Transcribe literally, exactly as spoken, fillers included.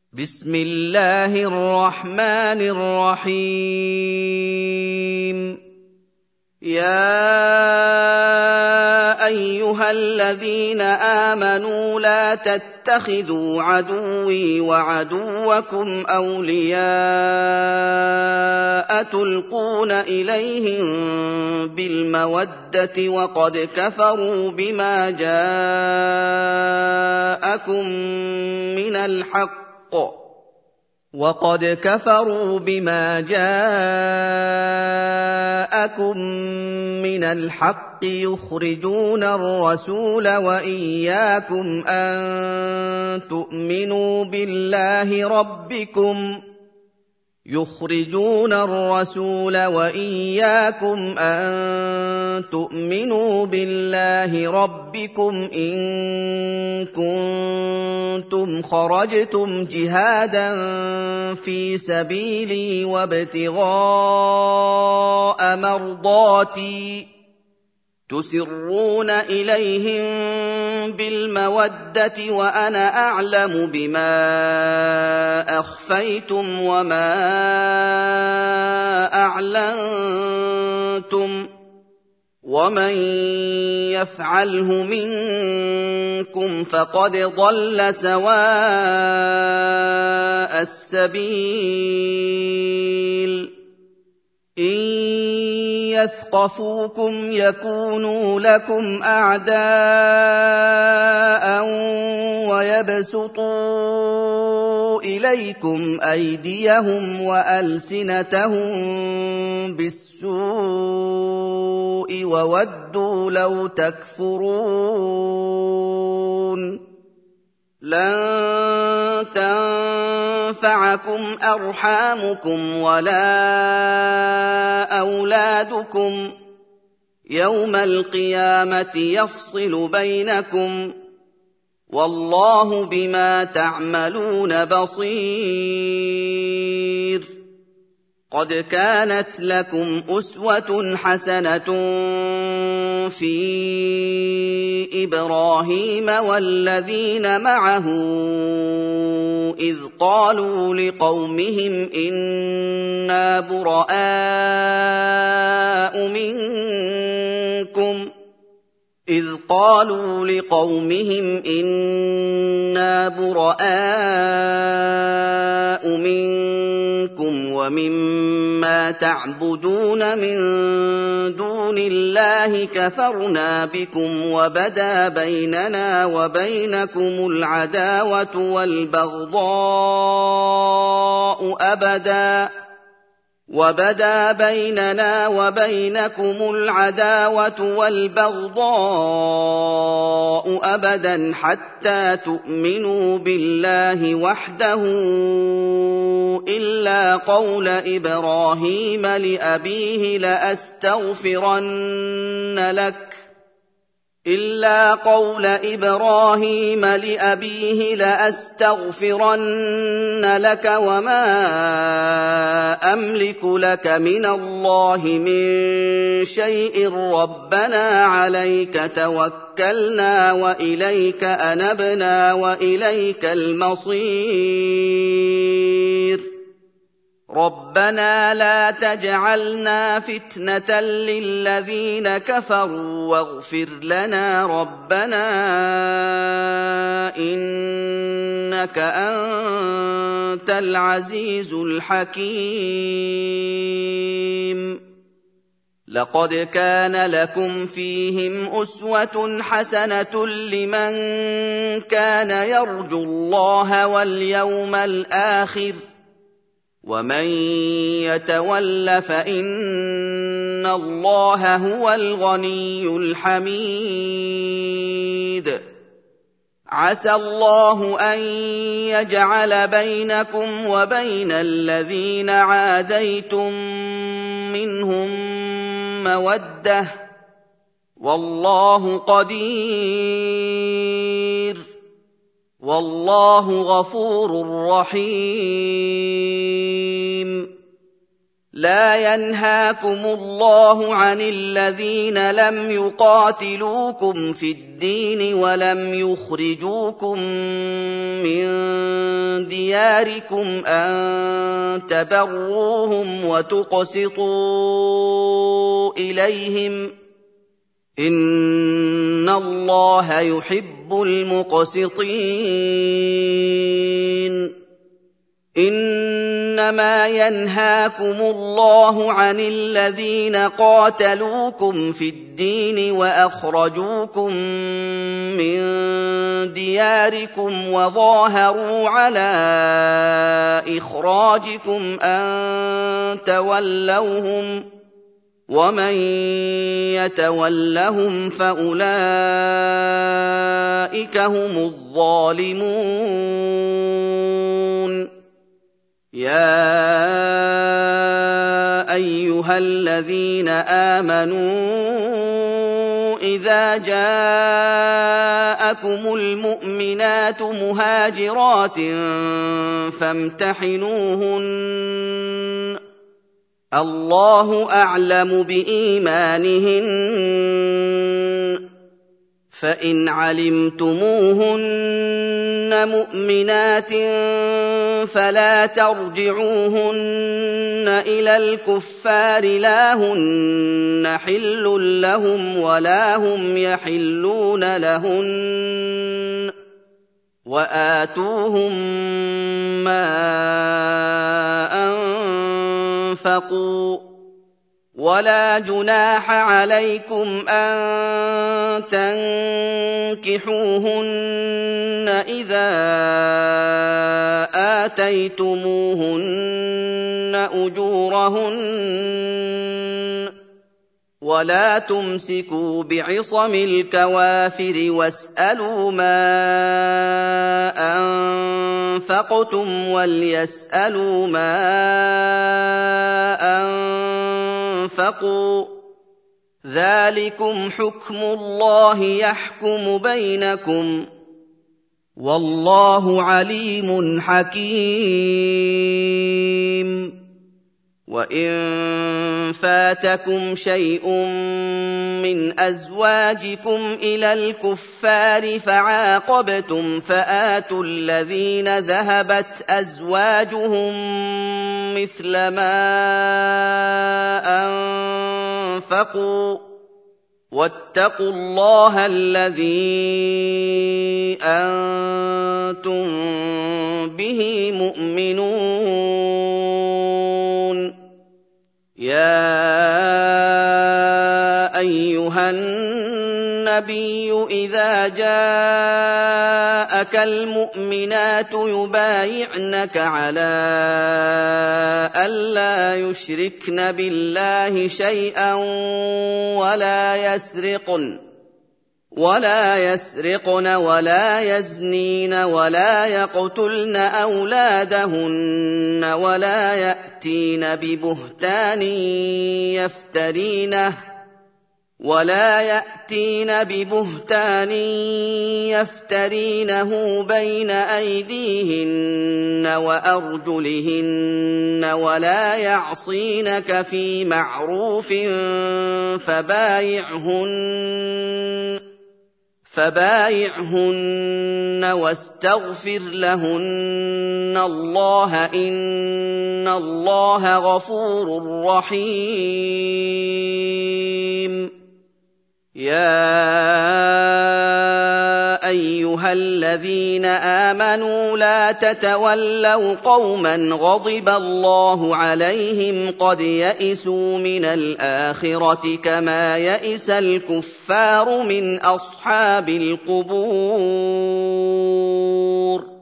بسم الله الرحمن الرحيم يا أيها الذين آمنوا لا تتخذوا عدوي وعدوكم أولياء تلقون إليهم بالمودة وقد كفروا بما جاءكم من الحق وقد كفروا بما جاءكم من الحق يخرجون الرسول وإياكم أن تؤمنوا بالله ربكم يخرجون الرسول وإياكم أن تؤمنوا بالله ربكم إن كنتم خرجتم جهادا في سبيلي وابتغاء مرضاتي تسرون إليهم بالمودة وأنا أعلم بما أخفيتم وما أعلنتم ومن يفعله منكم فقد ضل سواء السبيل إن يثقفوكم يكونوا لكم أعداء ويبسطوا إليكم أيديهم وألسنتهم بالسوء وودوا لو تكفرون لن تنفعكم أرحامكم ولا أولادكم يوم القيامة يفصل بينكم والله بما تعملون بصير قد كانت لكم أسوة حسنة في إبراهيم والذين معه إذ قالوا لقومهم إنا براء منكم إذ قالوا لقومهم إنا براء منكم ومما تعبدون من دون الله كفرنا بكم وبدا بيننا وبينكم العداوة والبغضاء أبدا وبدا بيننا وبينكم العداوة والبغضاء أبدا حتى تؤمنوا بالله وحده إلا قول إبراهيم لأبيه لأستغفرن لك إلا قول إبراهيم لأبيه لأستغفرن لك وما أملك لك من الله من شيء ربنا عليك توكلنا وإليك أنبنا وإليك المصير ربنا لا تجعلنا فتنة للذين كفروا واغفر لنا ربنا إنك أنت العزيز الحكيم لقد كان لكم فيهم أسوة حسنة لمن كان يرجو الله واليوم الآخر ومن يتول فإن الله هو الغني الحميد عسى الله أن يجعل بينكم وبين الذين عاديتم منهم مودة والله قدير والله غفور رحيم لا ينهاكم الله عن الذين لم يقاتلوكم في الدين ولم يخرجوكم من دياركم دياركم أن تبروهم وتقسطوا إليهم إن الله يحب المقسطين إنما ينهاكم الله عن الذين قاتلوكم في الدين وأخرجوكم من دياركم وظاهروا على إخراجكم أن تولوهم ومن يتولهم فأولئك هم الظالمون يا أيها الذين آمنوا إذا جاءكم المؤمنات مهاجرات فامتحنوهن الله أعلم بإيمانهن فإن علمتموهن مؤمنات فلا ترجعوهن إلى الكفار لا هن حل لهم ولا هم يحلون لهن وآتوهم ما أنفقوا ولا جناح عليكم أن تنكحوهن إذا آتيتموهن أجورهن ولا تمسكوا بعصم الكوافر واسألوا ما أنفقتم وليسألوا ما أنفقوا ذلكم حكم الله يحكم بينكم والله عليم حكيم وإن فاتكم شيء من أزواجكم إلى الكفار فعاقبتم فآتوا الذين ذهبت أزواجهم مثل ما أنفقوا واتقوا الله الذي أنتم به مؤمنون يا أيها النبي إذا جاءك المؤمنات يبايعنك على ألا يشركن بالله شيئا ولا يسرقن ولا يسرقن ولا يزنين ولا يقتلن أولادهن ولا يأتين ببهتان يفترينه ولا يأتين ببهتان يفترينه بين أيديهن وأرجلهن ولا يعصينك في معروف فبايعهن فبايعهن واستغفر لهن الله إن الله غفور رحيم يا أيها الذين آمنوا لا تتولوا قوما غضب الله عليهم قد يئسوا من الآخرة كما يئس الكفار من أصحاب القبور